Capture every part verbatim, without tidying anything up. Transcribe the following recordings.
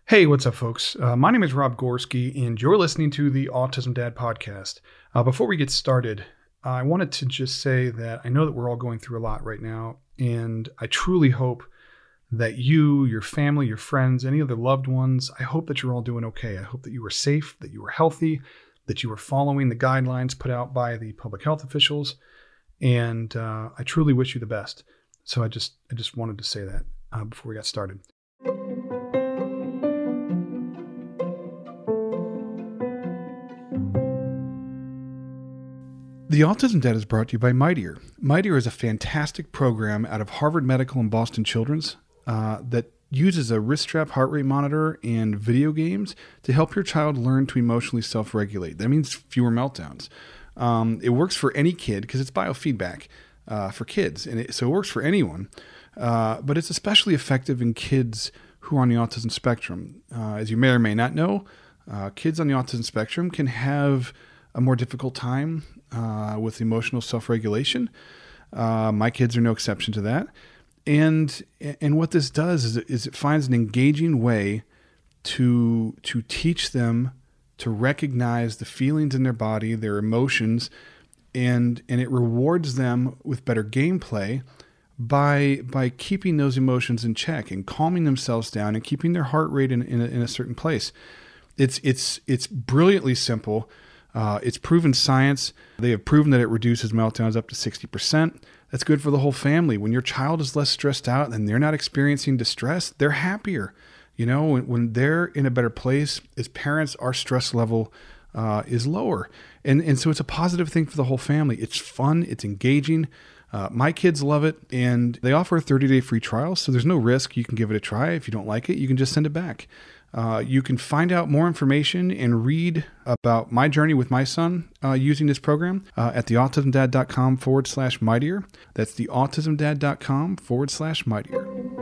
Hey, what's up, folks? Uh, my name is Rob Gorski, and you're listening to the Autism Dad podcast. Uh, before we get started, I wanted to just say that I know that we're all going through a lot right now, and I truly hope that you, your family, your friends, any other loved ones, I hope that you're all doing okay. I hope that you are safe, that you are healthy, that you are following the guidelines put out by the public health officials, and uh, I truly wish you the best. So I just, I just wanted to say that uh, before we got started. The Autism Dad is brought to you by Mightier. Mightier is a fantastic program out of Harvard Medical and Boston Children's uh, that uses a wrist strap heart rate monitor and video games to help your child learn to emotionally self-regulate. That means fewer meltdowns. Um, it works for any kid because it's biofeedback uh, for kids, and it, so it works for anyone. Uh, but it's especially effective in kids who are on the autism spectrum. Uh, as you may or may not know, uh, kids on the autism spectrum can have a more difficult time uh, with emotional self-regulation. Uh, my kids are no exception to that. And and what this does is it, is it finds an engaging way to to teach them to recognize the feelings in their body, their emotions, and and it rewards them with better gameplay by by keeping those emotions in check and calming themselves down and keeping their heart rate in, in, a, in a certain place. It's it's it's brilliantly simple. Uh, it's proven science. They have proven that it reduces meltdowns up to sixty percent. That's good for the whole family. When your child is less stressed out and they're not experiencing distress, they're happier. You know, when, when they're in a better place, as parents, our stress level uh, is lower. And, and so it's a positive thing for the whole family. It's fun. It's engaging. Uh, my kids love it, and they offer a thirty-day free trial, so there's no risk. You can give it a try. If you don't like it, you can just send it back. Uh, you can find out more information and read about my journey with my son uh, using this program uh, at theautismdad.com forward slash mightier. That's theautismdad.com forward slash mightier.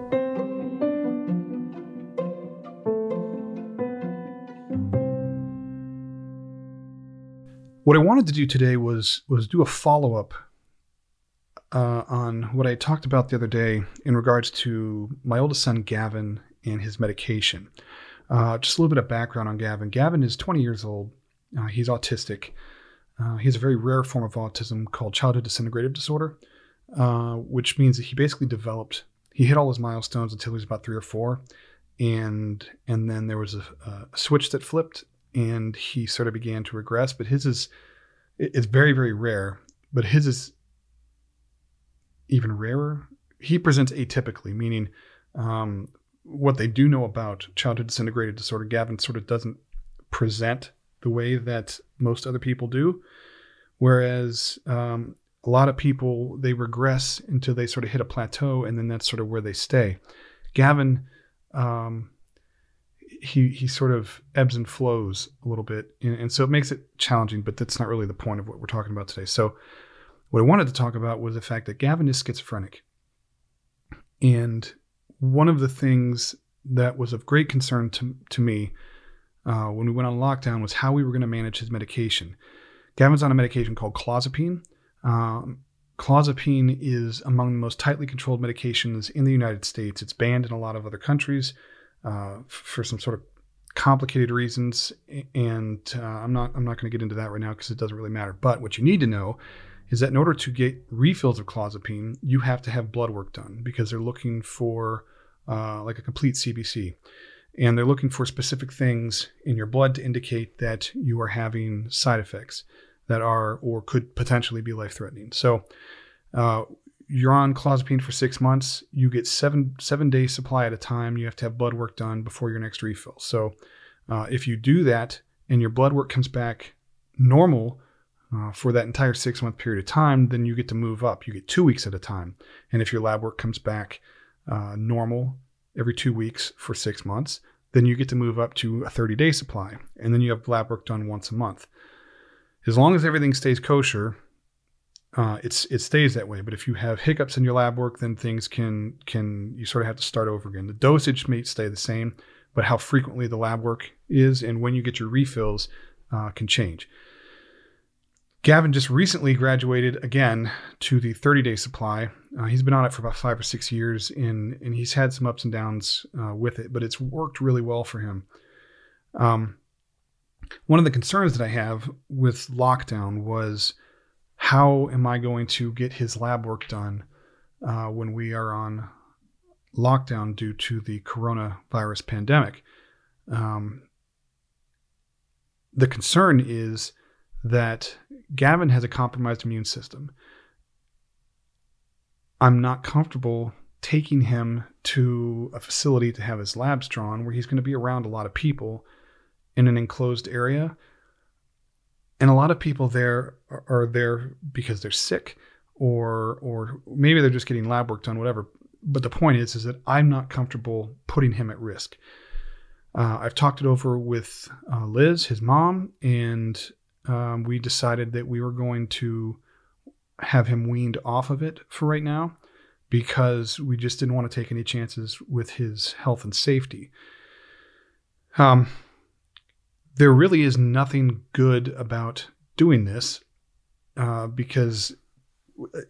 What I wanted to do today was was do a follow-up uh, on what I talked about the other day in regards to my oldest son, Gavin, and his medication. Uh, just a little bit of background on Gavin. Gavin is twenty years old. Uh, he's autistic. Uh, he has a very rare form of autism called childhood disintegrative disorder, uh, which means that he basically developed, he hit all his milestones until he was about three or four. And and then there was a, a switch that flipped and he sort of began to regress. But his is, it's very, very rare. But his is even rarer. He presents atypically, meaning um, what they do know about childhood disintegrative disorder, Gavin sort of doesn't present the way that most other people do. Whereas um, a lot of people, they regress until they sort of hit a plateau, and then that's sort of where they stay. Gavin, um, he he sort of ebbs and flows a little bit. And, and so it makes it challenging, but that's not really the point of what we're talking about today. So what I wanted to talk about was the fact that Gavin is schizophrenic. And one of the things that was of great concern to, to me uh, when we went on lockdown was how we were going to manage his medication. Gavin's on a medication called clozapine. Um, clozapine is among the most tightly controlled medications in the United States. It's banned in a lot of other countries uh, for some sort of complicated reasons. And uh, I'm not I'm not going to get into that right now because it doesn't really matter. But what you need to know is that in order to get refills of clozapine, you have to have blood work done because they're looking for uh, like a complete C B C. And they're looking for specific things in your blood to indicate that you are having side effects that are or could potentially be life-threatening. So uh, you're on clozapine for six months. You get seven seven day supply at a time. You have to have blood work done before your next refill. So uh, if you do that and your blood work comes back normal, Uh, for that entire six month period of time, then you get to move up. You get two weeks at a time. And if your lab work comes back uh, normal every two weeks for six months, then you get to move up to a thirty day supply. And then you have lab work done once a month. As long as everything stays kosher, uh, it's it stays that way. But if you have hiccups in your lab work, then things can, can you sort of have to start over again. The dosage may stay the same, but how frequently the lab work is and when you get your refills uh, can change. Gavin just recently graduated again to the thirty-day supply. Uh, he's been on it for about five or six years, and, and he's had some ups and downs uh, with it, but it's worked really well for him. Um, one of the concerns that I have with lockdown was, how am I going to get his lab work done uh, when we are on lockdown due to the coronavirus pandemic? Um, the concern is that Gavin has a compromised immune system. I'm not comfortable taking him to a facility to have his labs drawn where he's going to be around a lot of people in an enclosed area. And a lot of people there are, are there because they're sick, or or maybe they're just getting lab work done, whatever. But the point is, is that I'm not comfortable putting him at risk. Uh, I've talked it over with uh, Liz, his mom, and um, we decided that we were going to have him weaned off of it for right now, because we just didn't want to take any chances with his health and safety. Um, there really is nothing good about doing this uh, because, well,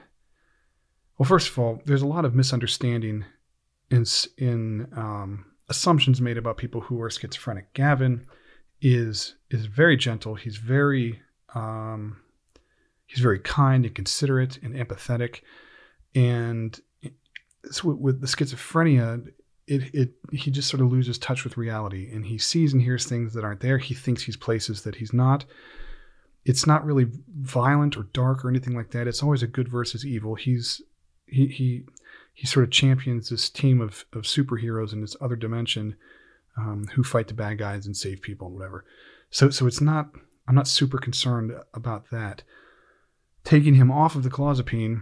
first of all, there's a lot of misunderstanding in, in um, assumptions made about people who are schizophrenic. Gavin is is very gentle. He's very um, he's very kind and considerate and empathetic. And so with the schizophrenia, it it he just sort of loses touch with reality, and he sees and hears things that aren't there. He thinks he's places that he's not. It's not really violent or dark or anything like that. It's always a good versus evil. He's he he he sort of champions this team of of superheroes in this other dimension um, who fight the bad guys and save people and whatever. So so it's not. I'm not super concerned about that. Taking him off of the clozapine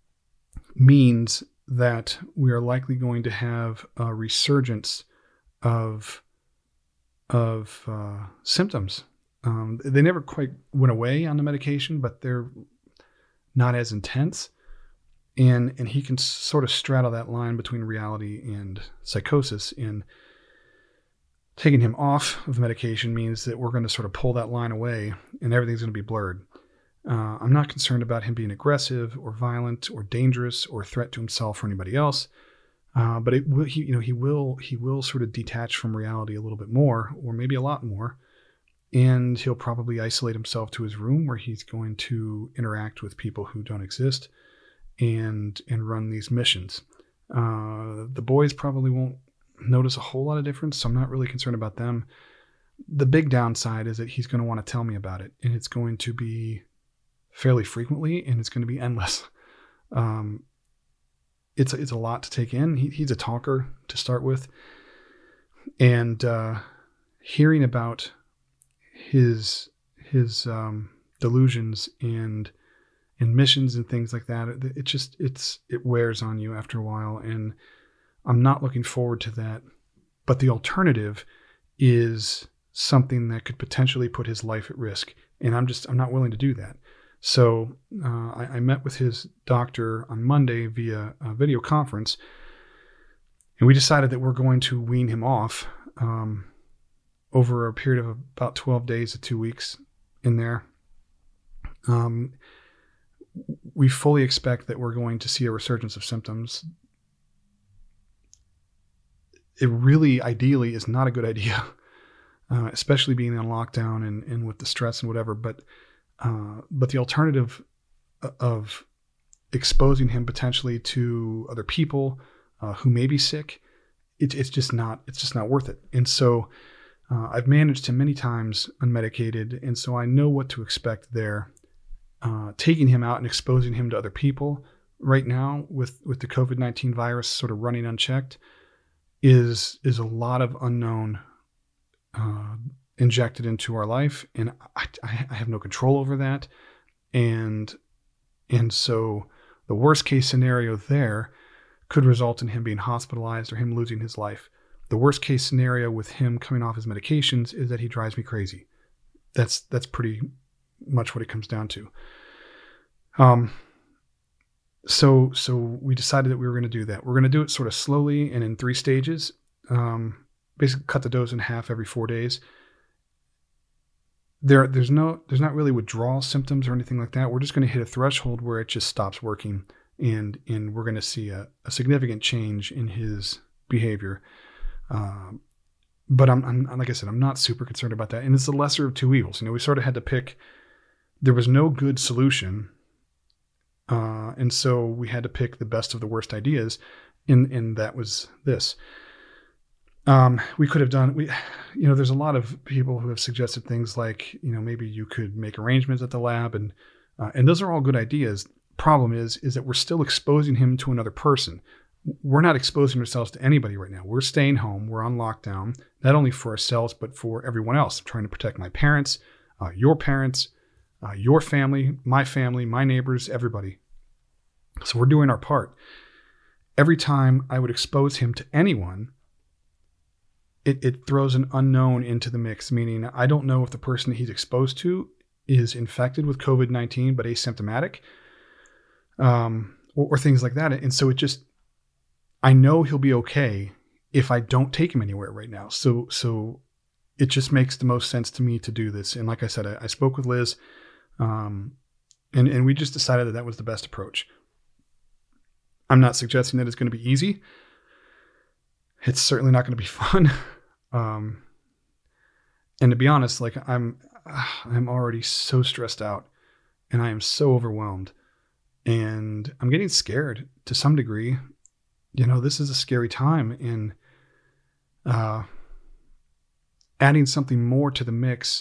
means that we are likely going to have a resurgence of of uh, symptoms. Um, they never quite went away on the medication, but they're not as intense. And and he can sort of straddle that line between reality and psychosis. And taking him off of medication means that we're going to sort of pull that line away, and everything's going to be blurred. Uh, I'm not concerned about him being aggressive or violent or dangerous or a threat to himself or anybody else. Uh, but it will, he, you know, he will, he will sort of detach from reality a little bit more, or maybe a lot more. And he'll probably isolate himself to his room where he's going to interact with people who don't exist and, and run these missions. Uh, the boys probably won't notice a whole lot of difference, so I'm not really concerned about them. The big downside is that he's going to want to tell me about it, and it's going to be fairly frequently, and it's going to be endless. Um, it's it's a lot to take in. He, he's a talker to start with, and uh, hearing about his his um, delusions and and missions and things like that, it, it just it's it wears on you after a while, and I'm not looking forward to that. But the alternative is something that could potentially put his life at risk, and I'm just I'm not willing to do that. So uh, I, I met with his doctor on Monday via a video conference, and we decided that we're going to wean him off um, over a period of about twelve days to two weeks in there. Um, we fully expect that we're going to see a resurgence of symptoms. It really, ideally, is not a good idea, uh, especially being on lockdown and, and with the stress and whatever, but Uh, but the alternative of exposing him potentially to other people uh, who may be sick, it, it's just not it's just not worth it. And so uh, I've managed him many times unmedicated, and so I know what to expect there. Uh, taking him out and exposing him to other people right now with, with the covid nineteen virus sort of running unchecked is is a lot of unknown uh injected into our life, and I, I have no control over that. And and so the worst case scenario there could result in him being hospitalized or him losing his life. The worst case scenario with him coming off his medications is that he drives me crazy. That's that's pretty much what it comes down to. Um. So so we decided that we were going to do that. We're going to do it sort of slowly and in three stages. Um, basically cut the dose in half every four days. there there's no there's not really withdrawal symptoms or anything like that. We're just going to hit a threshold where it just stops working, and and we're going to see a, a significant change in his behavior. Um, but I'm, I'm like I said, I'm not super concerned about that, and it's the lesser of two evils. You know, we sort of had to pick. There was no good solution, uh, and so we had to pick the best of the worst ideas, and and that was this. Um, we could have done, we, you know, there's a lot of people who have suggested things like, you know, maybe you could make arrangements at the lab, and, uh, and those are all good ideas. Problem is, is that we're still exposing him to another person. We're not exposing ourselves to anybody right now. We're staying home. We're on lockdown, not only for ourselves, but for everyone else. I'm trying to protect my parents, uh, your parents, uh, your family, my family, my neighbors, everybody. So we're doing our part. Every time I would expose him to anyone, It, it throws an unknown into the mix, meaning I don't know if the person he's exposed to is infected with covid nineteen but asymptomatic, um, or, or things like that. And so it just, I know he'll be okay if I don't take him anywhere right now. So so it just makes the most sense to me to do this. And like I said, I, I spoke with Liz, um, and, and we just decided that that was the best approach. I'm not suggesting that it's going to be easy. It's certainly not going to be fun. Um, and to be honest, like I'm, I'm already so stressed out, and I am so overwhelmed, and I'm getting scared to some degree. You know, this is a scary time, and, uh, adding something more to the mix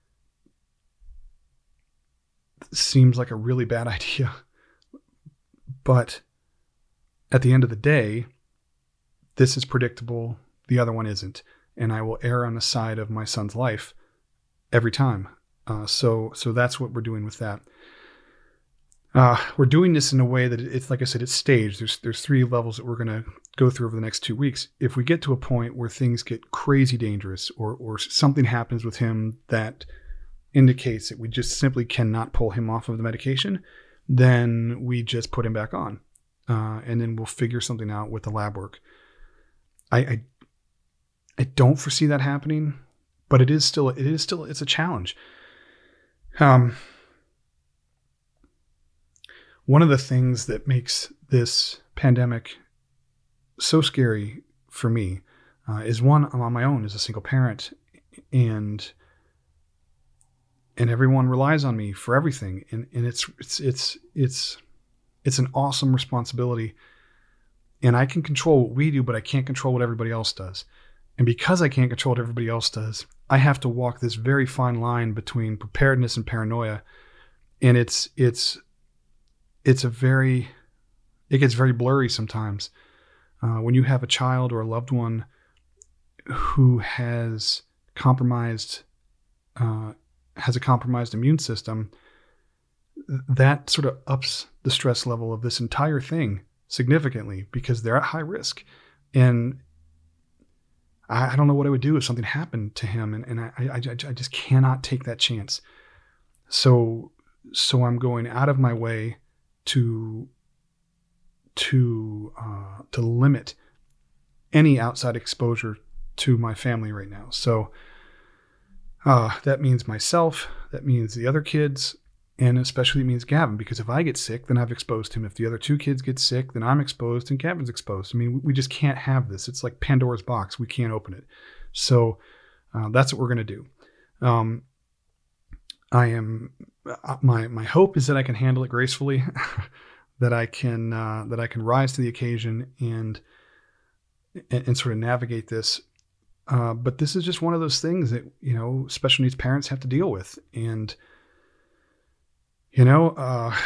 seems like a really bad idea. But at the end of the day, this is predictable. The other one isn't. And I will err on the side of my son's life every time. Uh, so so that's what we're doing with that. Uh, we're doing this in a way that it's, like I said, it's staged. There's there's three levels that we're going to go through over the next two weeks. If we get to a point where things get crazy dangerous, or or something happens with him that indicates that we just simply cannot pull him off of the medication, then we just put him back on. Uh, and then we'll figure something out with the lab work. I, I I don't foresee that happening, but it is still, it is still, it's a challenge. Um, one of the things that makes this pandemic so scary for me uh, is, one, I'm on my own as a single parent, and and everyone relies on me for everything, and and it's it's it's it's it's an awesome responsibility, and I can control what we do, but I can't control what everybody else does. And because I can't control what everybody else does, I have to walk this very fine line between preparedness and paranoia. And it's, it's, it's a very, it gets very blurry sometimes. Uh, when you have a child or a loved one who has compromised, uh, has a compromised immune system, that sort of ups the stress level of this entire thing significantly, because they're at high risk. And I don't know what I would do if something happened to him, and, and I, I, I just cannot take that chance. So, so I'm going out of my way to, to, uh, to limit any outside exposure to my family right now. So, uh, that means myself, that means the other kids, and especially it means Gavin, because if I get sick, then I've exposed him. If the other two kids get sick, then I'm exposed and Gavin's exposed. I mean, we just can't have this. It's like Pandora's box. We can't open it. So uh, that's what we're going to do. Um, I am, uh, my, my hope is that I can handle it gracefully, that I can, uh, that I can rise to the occasion and, and, and sort of navigate this. Uh, but this is just one of those things that, you know, special needs parents have to deal with. And, You know, uh,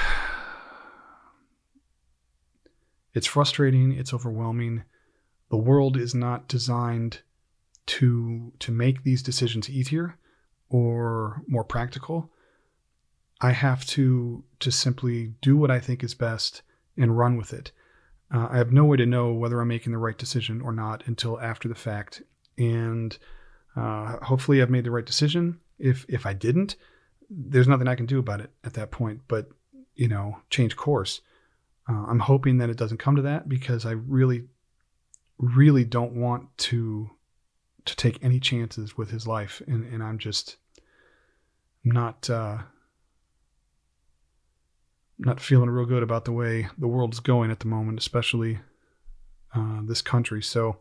it's frustrating. It's overwhelming. The world is not designed to to make these decisions easier or more practical. I have to to simply do what I think is best and run with it. Uh, I have no way to know whether I'm making the right decision or not until after the fact. And uh, hopefully I've made the right decision. If if I didn't, there's nothing I can do about it at that point, but, you know, change course. Uh, I'm hoping that it doesn't come to that, because I really, really don't want to, to take any chances with his life. And, and I'm just, I'm not uh, not feeling real good about the way the world's going at the moment, especially uh, this country. So,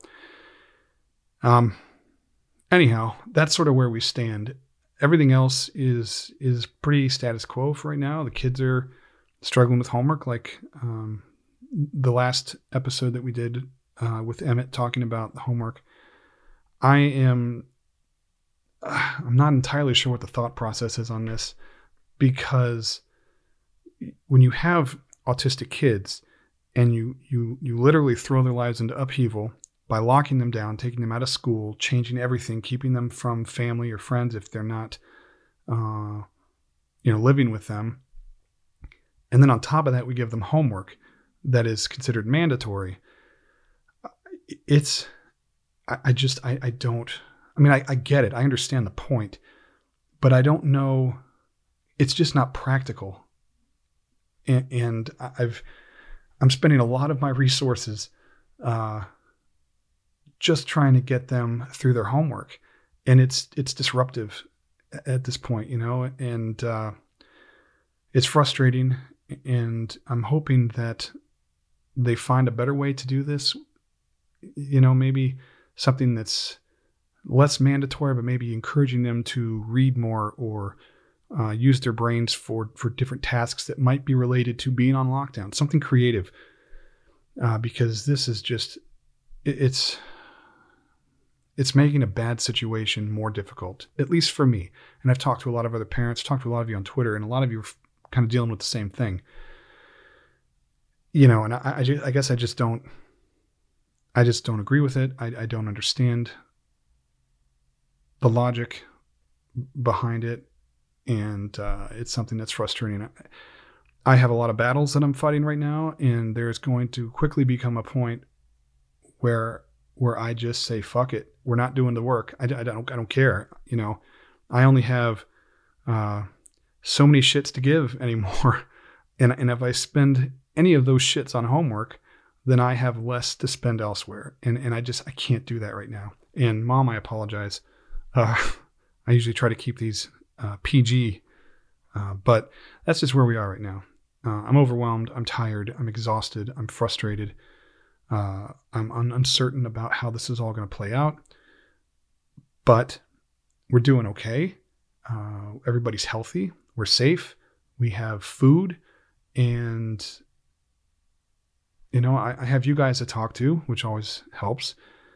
um, anyhow, that's sort of where we stand. Everything else is is pretty status quo for right now. The kids are struggling with homework, like um, the last episode that we did uh, with Emmett talking about the homework. I am, uh, I'm not entirely sure what the thought process is on this, because when you have autistic kids and you, you, you literally throw their lives into upheaval by locking them down, taking them out of school, changing everything, keeping them from family or friends if they're not, uh, you know, living with them. And then on top of that, we give them homework that is considered mandatory. It's, I, I just, I, I don't, I mean, I, I get it. I understand the point, but I don't know. It's just not practical. And, and I've, I'm spending a lot of my resources, uh, just trying to get them through their homework. And it's, it's disruptive at this point, you know, and, uh, it's frustrating, and I'm hoping that they find a better way to do this. You know, maybe something that's less mandatory, but maybe encouraging them to read more or uh, use their brains for, for different tasks that might be related to being on lockdown, something creative, uh, because this is just, it, it's, it's making a bad situation more difficult, at least for me. And I've talked to a lot of other parents, talked to a lot of you on Twitter, and a lot of you are kind of dealing with the same thing. You know, and I, I, just, I guess I just don't, I just don't agree with it. I, I don't understand the logic behind it. And uh, it's something that's frustrating. I have a lot of battles that I'm fighting right now, and there's going to quickly become a point where where I just say, fuck it. We're not doing the work. I, I don't I don't care. You know, I only have uh, so many shits to give anymore. And, and if I spend any of those shits on homework, then I have less to spend elsewhere. And and I just, I can't do that right now. And Mom, I apologize. Uh, I usually try to keep these uh, P G, uh, but that's just where we are right now. Uh, I'm overwhelmed. I'm tired. I'm exhausted. I'm frustrated. Uh, I'm un- uncertain about how this is all going to play out, but we're doing okay. Uh, everybody's healthy. We're safe. We have food, and you know, I, I have you guys to talk to, which always helps.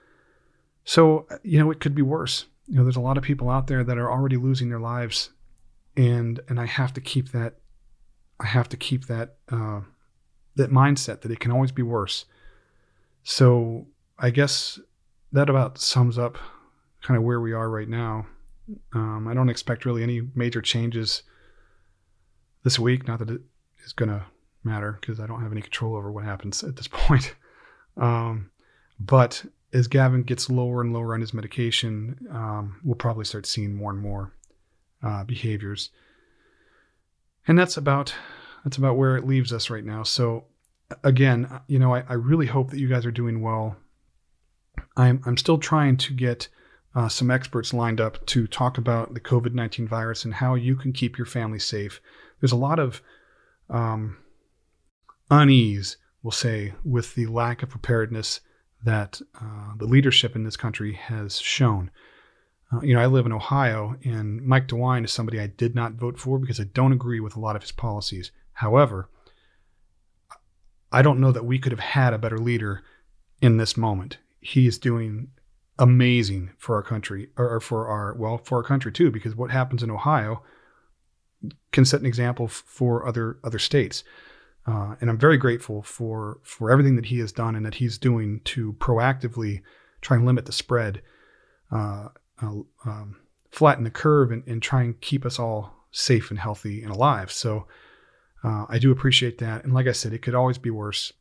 So, you know, it could be worse. You know, there's a lot of people out there that are already losing their lives, and and I have to keep that. I have to keep that uh, that mindset that it can always be worse. So I guess that about sums up kind of where we are right now. Um, I don't expect really any major changes this week. Not that it is going to matter, because I don't have any control over what happens at this point. Um, but as Gavin gets lower and lower on his medication, um, we'll probably start seeing more and more uh, behaviors. And that's about that's about where it leaves us right now. So again, you know, I, I really hope that you guys are doing well. I'm I'm still trying to get uh, some experts lined up to talk about the covid nineteen virus and how you can keep your family safe. There's a lot of um, unease, we'll say, with the lack of preparedness that uh, the leadership in this country has shown. Uh, you know, I live in Ohio, and Mike DeWine is somebody I did not vote for because I don't agree with a lot of his policies. However, I don't know that we could have had a better leader in this moment. He is doing amazing for our country, or for our, well, for our country too, because what happens in Ohio can set an example for other other states. Uh, and I'm very grateful for, for everything that he has done and that he's doing to proactively try and limit the spread, uh, uh, um, flatten the curve, and, and try and keep us all safe and healthy and alive. So uh, I do appreciate that. And like I said, it could always be worse.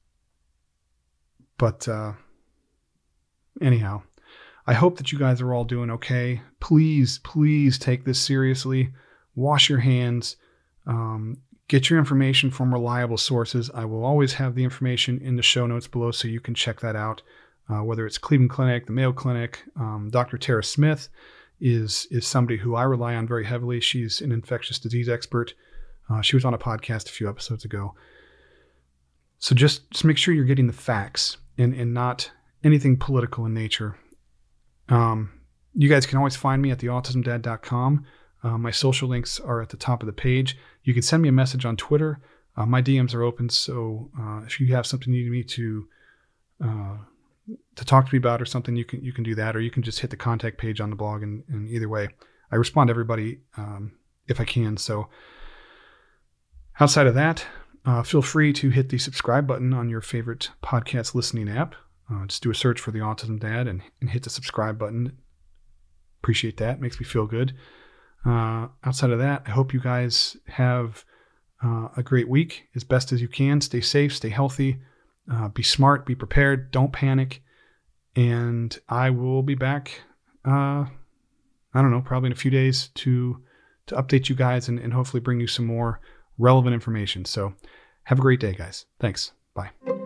But uh, anyhow, I hope that you guys are all doing okay. Please, please take this seriously. Wash your hands. Um, Get your information from reliable sources. I will always have the information in the show notes below, so you can check that out, uh, whether it's Cleveland Clinic, the Mayo Clinic, um, Doctor Tara Smith is is somebody who I rely on very heavily. She's an infectious disease expert. Uh, she was on a podcast a few episodes ago. So just, just make sure you're getting the facts and, and not anything political in nature. Um, you guys can always find me at the autism dad dot com. Uh, my social links are at the top of the page. You can send me a message on Twitter. Uh, my D Ms are open, so uh, if you have something you need me to uh, to talk to me about or something, you can you can do that, or you can just hit the contact page on the blog. And, and either way, I respond to everybody um, if I can. So outside of that, uh, feel free to hit the subscribe button on your favorite podcast listening app. Uh, just do a search for the Autism Dad and, and hit the subscribe button. Appreciate that. Makes me feel good. Uh, outside of that, I hope you guys have uh, a great week as best as you can. Stay safe, stay healthy, uh, be smart, be prepared, don't panic. And I will be back, uh, I don't know, probably in a few days to to update you guys and, and hopefully bring you some more relevant information. So have a great day, guys. Thanks. Bye.